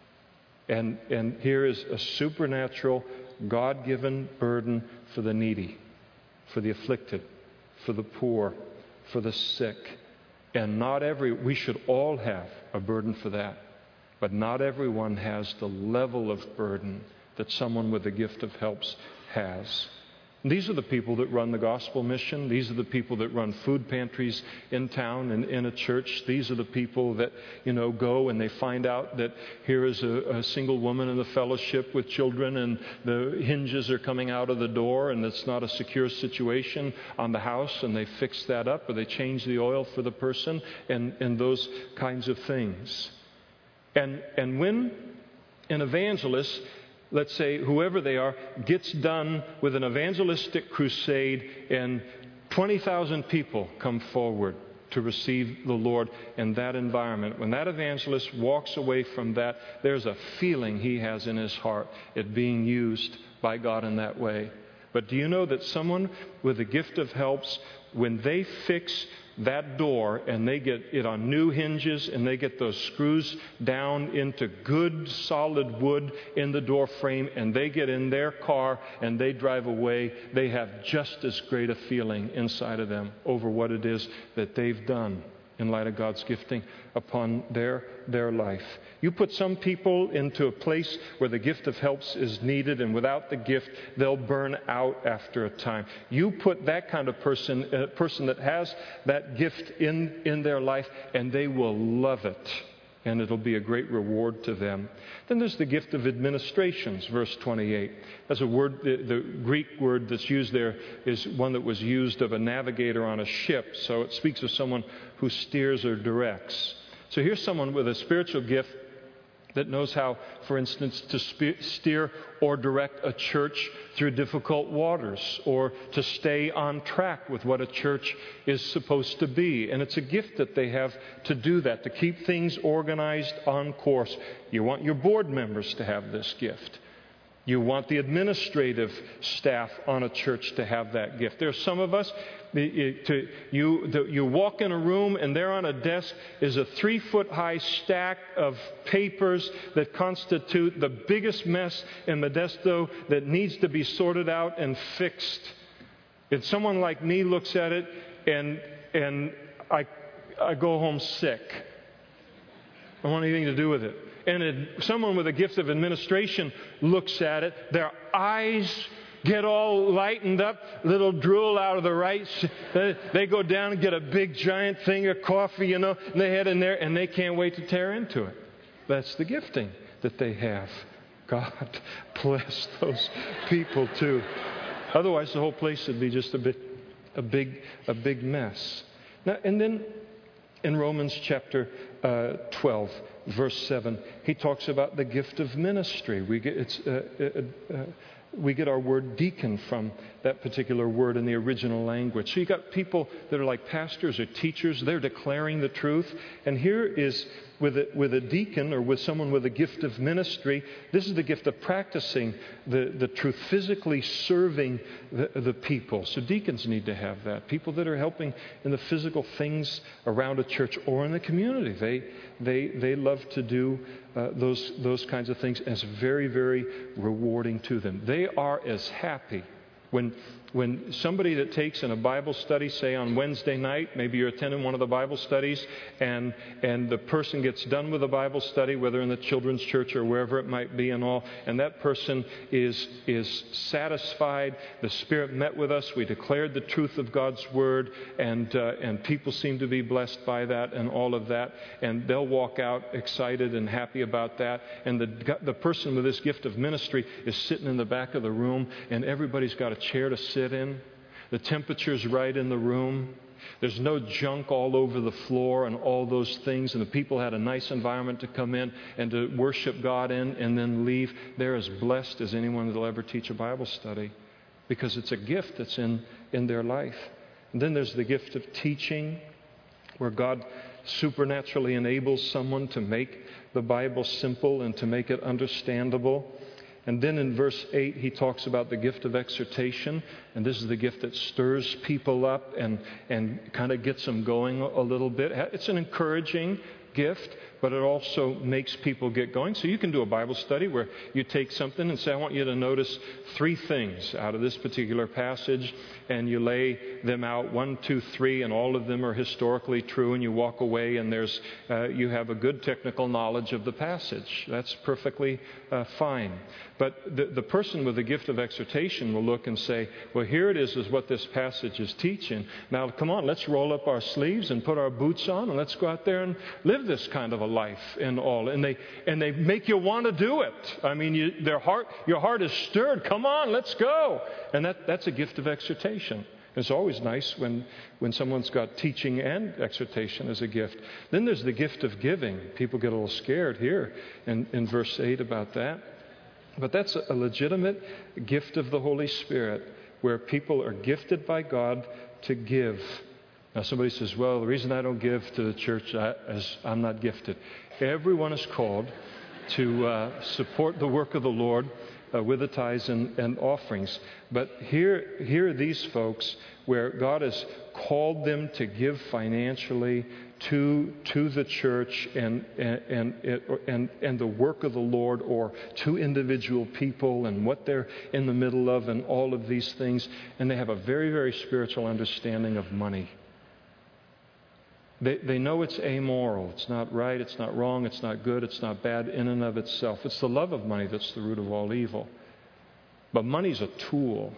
And, and here is a supernatural, God-given burden for the needy, for the afflicted, for the poor, for the sick. And not every, we should all have a burden for that. But not everyone has the level of burden that someone with the gift of helps has. These are the people that run the gospel mission. These are the people that run food pantries in town and in a church. These are the people that, you know, go and they find out that here is a, a single woman in the fellowship with children and the hinges are coming out of the door and it's not a secure situation on the house, and they fix that up or they change the oil for the person and, and those kinds of things. And, and when an evangelist, let's say whoever they are, gets done with an evangelistic crusade and twenty thousand people come forward to receive the Lord in that environment, when that evangelist walks away from that, there's a feeling he has in his heart at being used by God in that way. But do you know that someone with the gift of helps, when they fix that door and they get it on new hinges and they get those screws down into good solid wood in the door frame and they get in their car and they drive away, they have just as great a feeling inside of them over what it is that they've done in light of God's gifting upon their their life. You put some people into a place where the gift of helps is needed, and without the gift, they'll burn out after a time. You put that kind of person, a person that has that gift in, in their life, and they will love it. And it'll be a great reward to them. Then there's the gift of administrations, verse twenty-eight. That's a word, the, the Greek word that's used there is one that was used of a navigator on a ship. So it speaks of someone who steers or directs. So here's someone with a spiritual gift that knows how, for instance, to spe- steer or direct a church through difficult waters, or to stay on track with what a church is supposed to be. And it's a gift that they have to do that, to keep things organized on course. You want your board members to have this gift. You want the administrative staff on a church to have that gift. There's some of us, to, you, the, you walk in a room and there on a desk is a three-foot-high stack of papers that constitute the biggest mess in Modesto that needs to be sorted out and fixed. If someone like me looks at it and, and I, I go home sick, I don't want anything to do with it. And if someone with a gift of administration looks at it, their eyes get all lightened up, little drool out of the right. They go down and get a big giant thing of coffee, you know, and they head in there and they can't wait to tear into it. That's the gifting that they have. God bless those people too. Otherwise, the whole place would be just a bit, a big, a big mess. Now, and then in Romans chapter uh, twelve, verse seven, he talks about the gift of ministry. We get it's uh, uh, uh, we get our word deacon from that particular word in the original language. So you got people that are like pastors or teachers. They're declaring the truth. And here is with a, with a deacon or with someone with a gift of ministry, this is the gift of practicing the, the truth, physically serving the, the people. So deacons need to have that. People that are helping in the physical things around a church or in the community. They they they love to do uh, those those kinds of things, and it's very, very rewarding to them. They are as happy when when somebody that takes in a Bible study, say on Wednesday night, maybe you're attending one of the Bible studies, and and the person gets done with the Bible study, whether in the children's church or wherever it might be and all, and that person is is satisfied. The Spirit met with us. We declared the truth of God's Word, and uh, and people seem to be blessed by that and all of that, and they'll walk out excited and happy about that. And the the person with this gift of ministry is sitting in the back of the room, and everybody's got a chair to sit in. The temperature's right in the room. There's no junk all over the floor and all those things. And the people had a nice environment to come in and to worship God in and then leave. They're as blessed as anyone that'll ever teach a Bible study, because it's a gift that's in, in their life. And then there's the gift of teaching, where God supernaturally enables someone to make the Bible simple and to make it understandable. And then in verse eight, he talks about the gift of exhortation. And this is the gift that stirs people up and, and kind of gets them going a little bit. It's an encouraging gift, but it also makes people get going. So you can do a Bible study where you take something and say, I want you to notice three things out of this particular passage, and you lay them out, one, two, three, and all of them are historically true, and you walk away and there's uh, you have a good technical knowledge of the passage. That's perfectly uh, fine. But the, the person with the gift of exhortation will look and say, well, here it is, is what this passage is teaching. Now, come on, let's roll up our sleeves and put our boots on, and let's go out there and live this kind of a life and all. And they and they make you want to do it. I mean, you, their heart, your heart is stirred. Come on, let's go. And that, that's a gift of exhortation. It's always nice when, when someone's got teaching and exhortation as a gift. Then there's the gift of giving. People get a little scared here in, in verse eight about that. But that's a legitimate gift of the Holy Spirit where people are gifted by God to give. Now somebody says, well, the reason I don't give to the church is I'm not gifted. Everyone is called to uh, support the work of the Lord uh, with the tithes and, and offerings. But here, here are these folks where God has called them to give financially to to the church and and and and, and the work of the Lord, or to individual people and what they're in the middle of and all of these things. And they have a very, very spiritual understanding of money. They, they know it's amoral. It's not right. It's not wrong. It's not good. It's not bad in and of itself. It's the love of money that's the root of all evil. But money's a tool.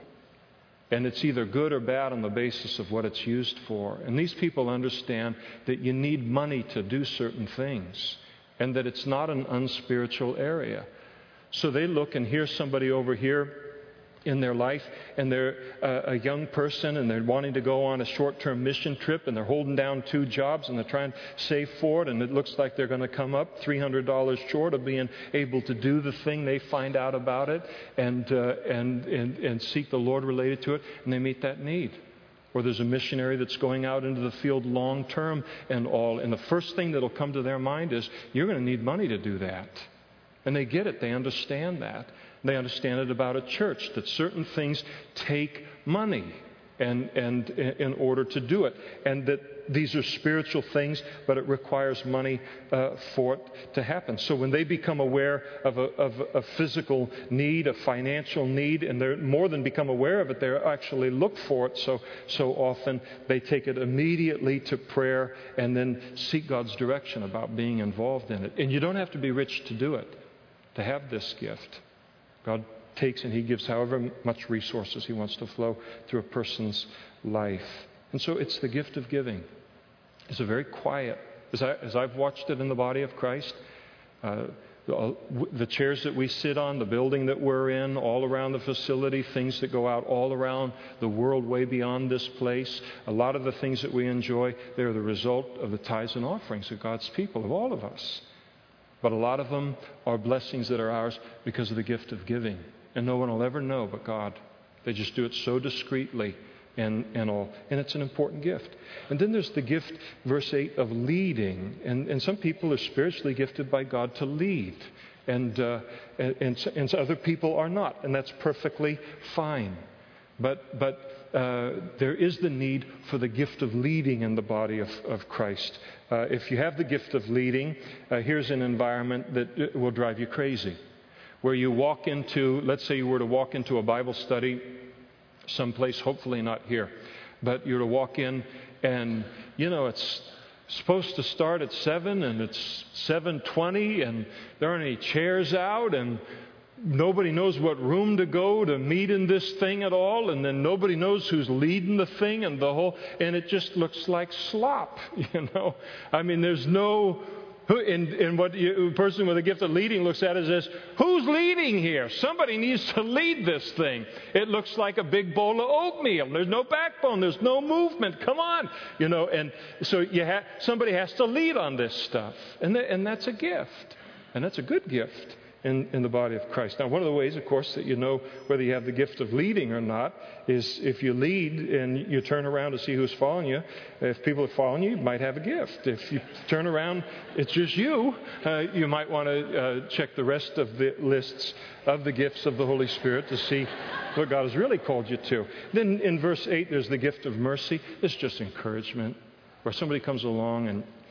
And it's either good or bad on the basis of what it's used for. And these people understand that you need money to do certain things. And that it's not an unspiritual area. So they look and hear somebody over here in their life, and they're uh, a young person, and they're wanting to go on a short-term mission trip, and they're holding down two jobs, and they're trying to save for it, and it looks like they're going to come up three hundred dollars short of being able to do the thing. They find out about it and, uh, and, and, and seek the Lord related to it, and they meet that need. Or there's a missionary that's going out into the field long-term and all, and the first thing that'll come to their mind is, you're going to need money to do that. And they get it. They understand that. They understand it about a church, that certain things take money and, and in order to do it. And that these are spiritual things, but it requires money uh, for it to happen. So when they become aware of a, of a physical need, a financial need, and they're more than become aware of it, they actually look for it. So, so often they take it immediately to prayer and then seek God's direction about being involved in it. And you don't have to be rich to do it, to have this gift. God takes and He gives however much resources He wants to flow through a person's life. And so it's the gift of giving. It's a very quiet, as, I, as I've watched it in the body of Christ, uh, the, the chairs that we sit on, the building that we're in, all around the facility, things that go out all around the world, way beyond this place, a lot of the things that we enjoy, they're the result of the tithes and offerings of God's people, of all of us. But a lot of them are blessings that are ours because of the gift of giving. And no one will ever know but God. They just do it so discreetly and, and all. And it's an important gift. And then there's the gift, verse eight, of leading. And, and some people are spiritually gifted by God to lead. And, uh, and, and, and other people are not. And that's perfectly fine. But, but uh, there is the need for the gift of leading in the body of, of Christ. Uh, if you have the gift of leading, uh, here's an environment that will drive you crazy. Where you walk into, let's say you were to walk into a Bible study someplace, hopefully not here, but you're to walk in and, you know, it's supposed to start at seven and it's seven twenty and there aren't any chairs out and nobody knows what room to go to meet in this thing at all, and then nobody knows who's leading the thing and the whole, and it just looks like slop, you know. I mean, there's no, and, and what you, a person with a gift of leading looks at it as, who's leading here? Somebody needs to lead this thing. It looks like a big bowl of oatmeal. There's no backbone. There's no movement. Come on, you know. And so you ha- somebody has to lead on this stuff, and th- and that's a gift, and that's a good gift. In, in the body of Christ. Now, one of the ways, of course, that you know whether you have the gift of leading or not is if you lead and you turn around to see who's following you. If people are following you, you might have a gift. If you turn around, it's just you, uh, you might want to uh, check the rest of the lists of the gifts of the Holy Spirit to see what God has really called you to. Then in verse eight, there's the gift of mercy. It's just encouragement, where somebody comes along and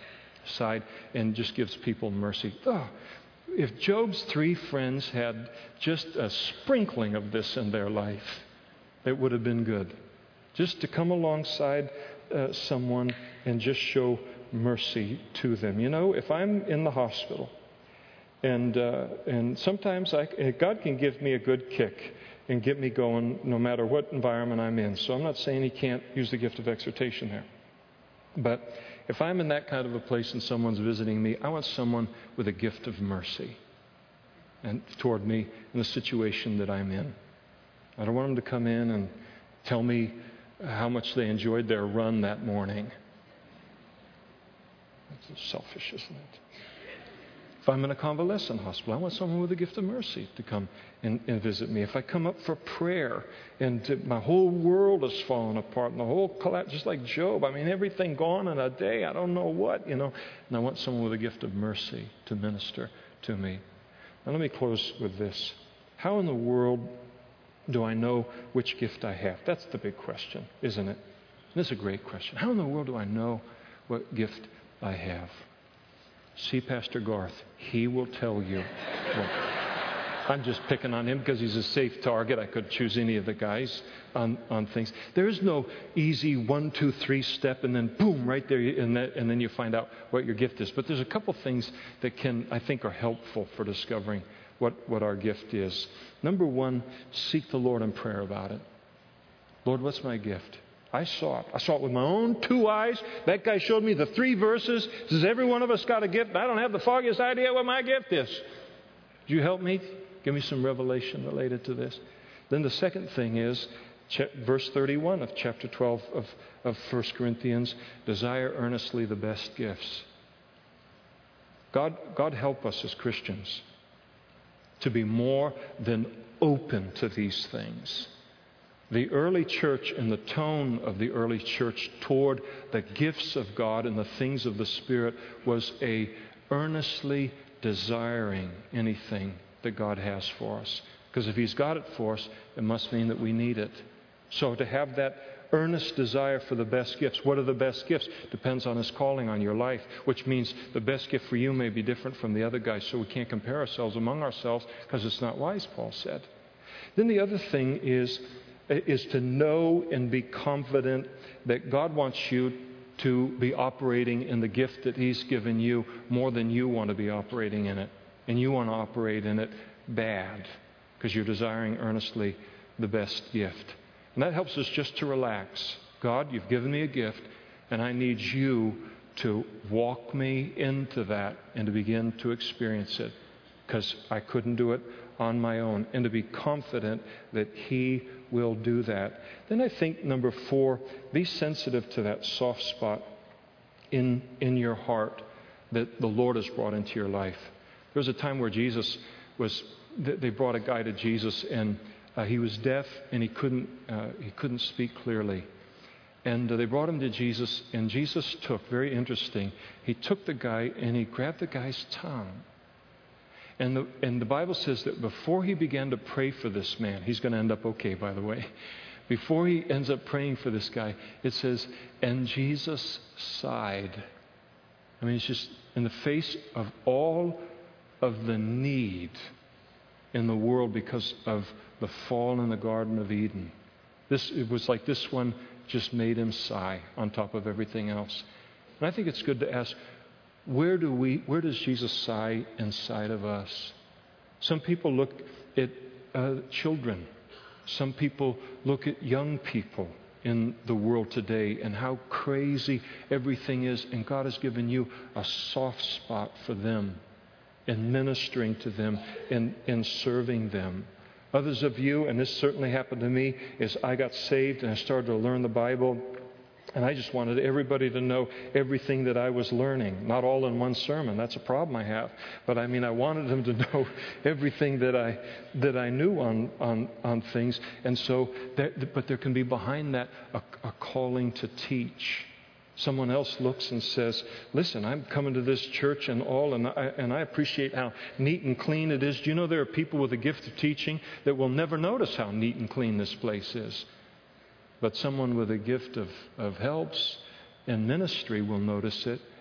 side and just gives people mercy. Oh, if Job's three friends had just a sprinkling of this in their life, it would have been good. Just to come alongside uh, someone and just show mercy to them. You know, if I'm in the hospital, and uh, and sometimes I, God can give me a good kick and get me going no matter what environment I'm in. So I'm not saying He can't use the gift of exhortation there. But if I'm in that kind of a place and someone's visiting me, I want someone with a gift of mercy and toward me in the situation that I'm in. I don't want them to come in and tell me how much they enjoyed their run that morning. That's selfish, isn't it? If I'm in a convalescent hospital, I want someone with a gift of mercy to come and, and visit me. If I come up for prayer and to, my whole world is falling apart and the whole collapse, just like Job, I mean, everything gone in a day, I don't know what, you know. And I want someone with a gift of mercy to minister to me. Now let me close with this. How in the world do I know which gift I have? That's the big question, isn't it? And this is a great question. How in the world do I know what gift I have? See Pastor Garth. He will tell you. Well, I'm just picking on him because he's a safe target. I could choose any of the guys on, on things. There is no easy one, two, three step and then boom, right there, and, that, and then you find out what your gift is. But there's a couple things that can, I think, are helpful for discovering what, what our gift is. Number one, seek the Lord in prayer about it. Lord, what's my gift? I saw it. I saw it with my own two eyes. That guy showed me the three verses. Says every one of us got a gift. I don't have the foggiest idea what my gift is. Would you help me? Give me some revelation related to this. Then the second thing is verse thirty-one of chapter twelve of, of First Corinthians. Desire earnestly the best gifts. God, God help us as Christians to be more than open to these things. The early church and the tone of the early church toward the gifts of God and the things of the Spirit was a earnestly desiring anything that God has for us. Because if He's got it for us, it must mean that we need it. So to have that earnest desire for the best gifts. What are the best gifts? Depends on His calling on your life, which means the best gift for you may be different from the other guys. So we can't compare ourselves among ourselves because it's not wise, Paul said. Then the other thing is is to know and be confident that God wants you to be operating in the gift that He's given you more than you want to be operating in it. And you want to operate in it bad because you're desiring earnestly the best gift. And that helps us just to relax. God, you've given me a gift, and I need you to walk me into that and to begin to experience it because I couldn't do it on my own, and to be confident that He will do that. Then I think number four, be sensitive to that soft spot in, in your heart that the Lord has brought into your life. There was a time where Jesus was, they brought a guy to Jesus, and uh, he was deaf and he couldn't, uh, he couldn't speak clearly. And uh, they brought him to Jesus, and Jesus took, very interesting, he took the guy and he grabbed the guy's tongue. And the, and the Bible says that before he began to pray for this man, he's going to end up okay, by the way. Before he ends up praying for this guy, it says, and Jesus sighed. I mean, it's just in the face of all of the need in the world because of the fall in the Garden of Eden. This, it was like this one just made him sigh on top of everything else. And I think it's good to ask, Where do we? Where does Jesus sigh inside of us? Some people look at uh, children. Some people look at young people in the world today and how crazy everything is. And God has given you a soft spot for them and ministering to them and, and serving them. Others of you, and this certainly happened to me, is I got saved and I started to learn the Bible. And I just wanted everybody to know everything that I was learning. Not all in one sermon. That's a problem I have. But I mean, I wanted them to know everything that I that I knew on on, on things. And so, there, but there can be behind that a, a calling to teach. Someone else looks and says, listen, I'm coming to this church and all, and I, and I appreciate how neat and clean it is. Do you know there are people with a gift of teaching that will never notice how neat and clean this place is? But someone with a gift of, of helps and ministry will notice it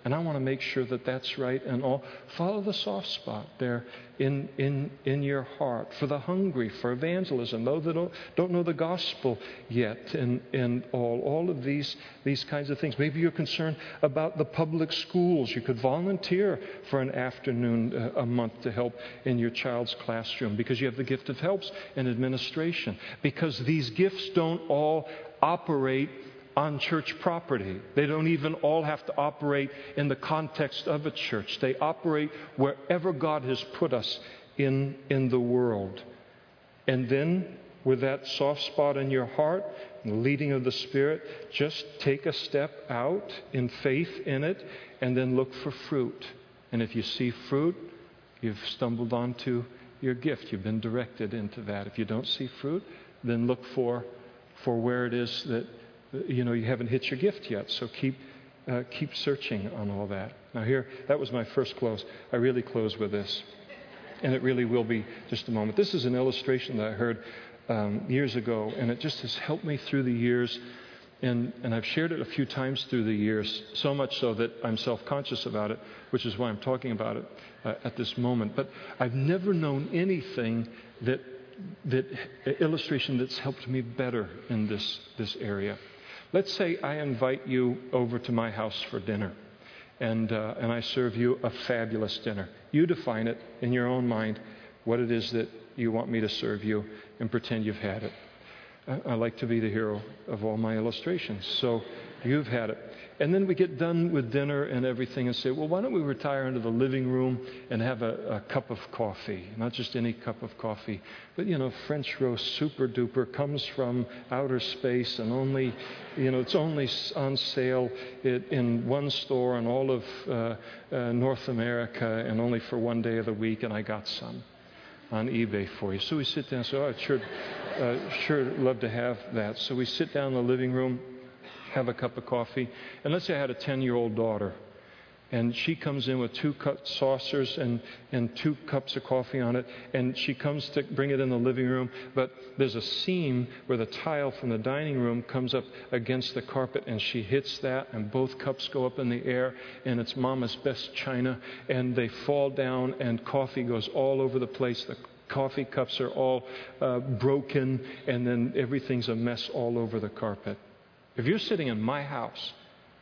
And I want to make sure that that's right and all. Follow the soft spot there in, in, in your heart. For the hungry, for evangelism, those that don't, don't know the gospel yet, and, and all, all of these, these kinds of things. Maybe you're concerned about the public schools. You could volunteer for an afternoon uh, a month to help in your child's classroom because you have the gift of helps and administration. Because these gifts don't all operate on church property. They don't even all have to operate in the context of a church. They operate wherever God has put us in, in the world. And then, with that soft spot in your heart, and the leading of the Spirit, just take a step out in faith in it, and then look for fruit. And if you see fruit, you've stumbled onto your gift. You've been directed into that. If you don't see fruit, then look for, for where it is that you know, you haven't hit your gift yet, so keep uh, keep searching on all that. Now here, that was my first close. I really close with this, and it really will be just a moment. This is an illustration that I heard um, years ago, and it just has helped me through the years, and, and I've shared it a few times through the years, so much so that I'm self-conscious about it, which is why I'm talking about it uh, at this moment. But I've never known anything that, that illustration that's helped me better in this, this area. Let's say I invite you over to my house for dinner, and uh, and I serve you a fabulous dinner. You define it in your own mind, what it is that you want me to serve you, and pretend you've had it. I, I like to be the hero of all my illustrations, so you've had it. And then we get done with dinner and everything and say, well, why don't we retire into the living room and have a, a cup of coffee? Not just any cup of coffee, but, you know, French roast, super duper, comes from outer space and only, you know, it's only on sale in one store in all of uh, uh, North America and only for one day of the week, and I got some on eBay for you. So we sit down and say, oh, I'd sure, uh, sure love to have that. So we sit down in the living room, have a cup of coffee. And let's say I had a ten-year-old daughter, and she comes in with two cup saucers and, and two cups of coffee on it, and she comes to bring it in the living room, but there's a seam where the tile from the dining room comes up against the carpet, and she hits that, and both cups go up in the air, and it's Mama's best china, and they fall down, and coffee goes all over the place. The coffee cups are all uh, broken, and then everything's a mess all over the carpet. If you're sitting in my house,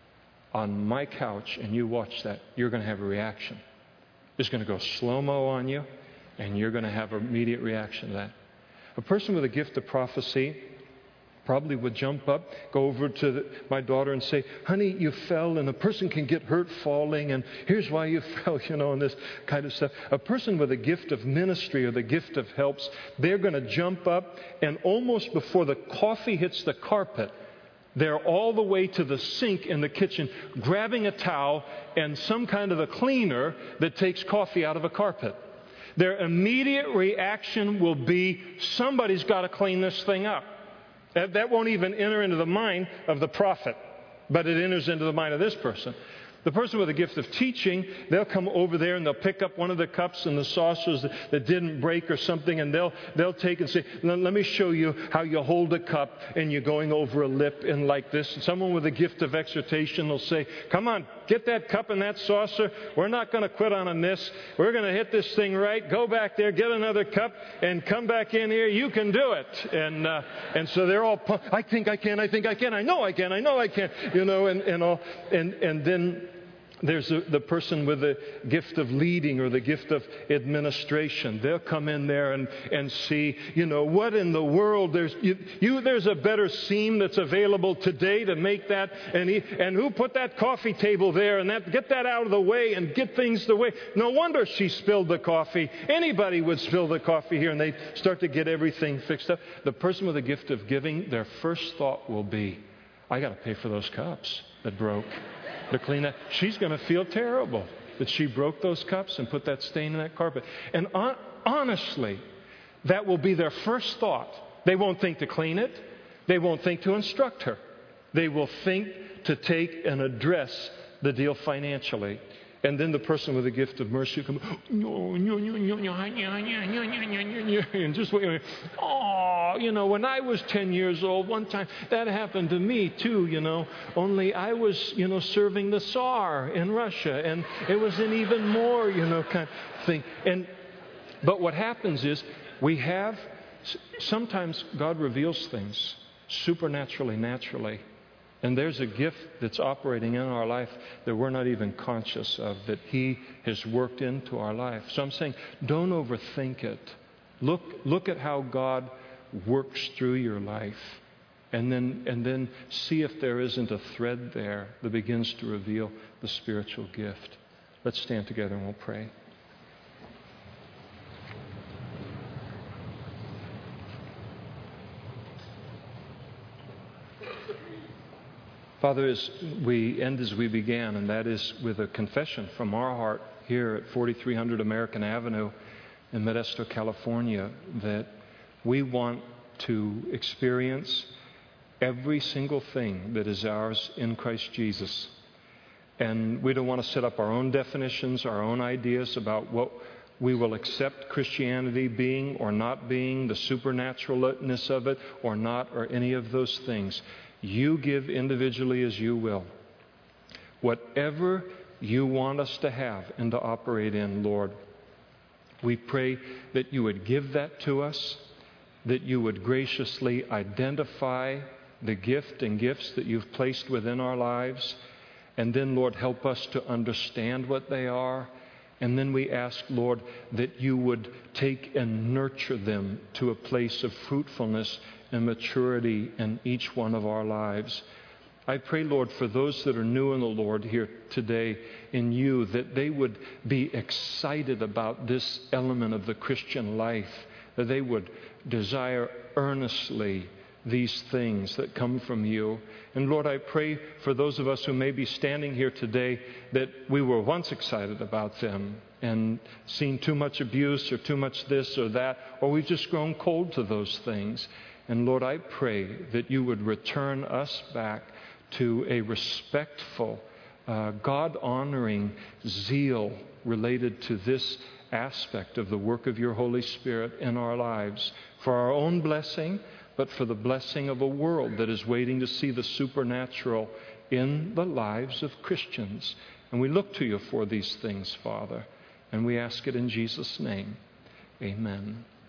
on my couch, and you watch that, you're going to have a reaction. It's going to go slow-mo on you, and you're going to have an immediate reaction to that. A person with a gift of prophecy probably would jump up, go over to the, my daughter and say, honey, you fell, and a person can get hurt falling, and here's why you fell, you know, and this kind of stuff. A person with a gift of ministry or the gift of helps, they're going to jump up, and almost before the coffee hits the carpet, they're all the way to the sink in the kitchen, grabbing a towel and some kind of a cleaner that takes coffee out of a carpet. Their immediate reaction will be, somebody's got to clean this thing up. That, that won't even enter into the mind of the prophet, but it enters into the mind of this person. The person with a gift of teaching, they'll come over there and they'll pick up one of the cups and the saucers that, that didn't break or something, and they'll they'll take and say, let me show you how you hold a cup and you're going over a lip and like this. And someone with a gift of exhortation will say, come on, get that cup and that saucer. We're not going to quit on this. We're going to hit this thing right. Go back there, get another cup, and come back in here. You can do it. And uh, and so they're all, I think I can, I think I can, I know I can, I know I can, you know, and, and all. And, and then there's a, the person with the gift of leading or the gift of administration. They'll come in there and, and see, you know, what in the world, there's you, you there's a better seam that's available today to make that, and he, and who put that coffee table there, and that get that out of the way and get things the way. No wonder she spilled the coffee. Anybody would spill the coffee here, and they start to get everything fixed up. The person with the gift of giving, their first thought will be, I got to pay for those cups that broke. To clean that. She's going to feel terrible that she broke those cups and put that stain in that carpet. And on, honestly, that will be their first thought. They won't think to clean it. They won't think to instruct her. They will think to take and address the deal financially. And then the person with the gift of mercy will come, and just wait. Oh, you know, when I was ten years old, one time that happened to me too, you know. Only I was, you know, serving the Tsar in Russia, and it was an even more, you know, kind of thing. And but what happens is we have sometimes God reveals things supernaturally, naturally. And there's a gift that's operating in our life that we're not even conscious of, that He has worked into our life. So I'm saying, don't overthink it. Look, look at how God works through your life. And then, and then see if there isn't a thread there that begins to reveal the spiritual gift. Let's stand together and we'll pray. Father, as we end as we began, and that is with a confession from our heart here at forty-three hundred American Avenue in Modesto, California, that we want to experience every single thing that is ours in Christ Jesus. And we don't want to set up our own definitions, our own ideas about what we will accept Christianity being or not being, the supernaturalness of it or not, or any of those things. You give individually as you will. Whatever you want us to have and to operate in, Lord, we pray that you would give that to us, that you would graciously identify the gift and gifts that you've placed within our lives, and then, Lord, help us to understand what they are. And then we ask, Lord, that you would take and nurture them to a place of fruitfulness and maturity in each one of our lives. I pray, Lord, for those that are new in the Lord here today in you, that they would be excited about this element of the Christian life, that they would desire earnestly these things that come from you. And Lord, I pray for those of us who may be standing here today that we were once excited about them and seen too much abuse or too much this or that, or we've just grown cold to those things. And Lord, I pray that you would return us back to a respectful, uh, God-honoring zeal related to this aspect of the work of your Holy Spirit in our lives, for our own blessing, but for the blessing of a world that is waiting to see the supernatural in the lives of Christians. And we look to you for these things, Father, and we ask it in Jesus' name. Amen.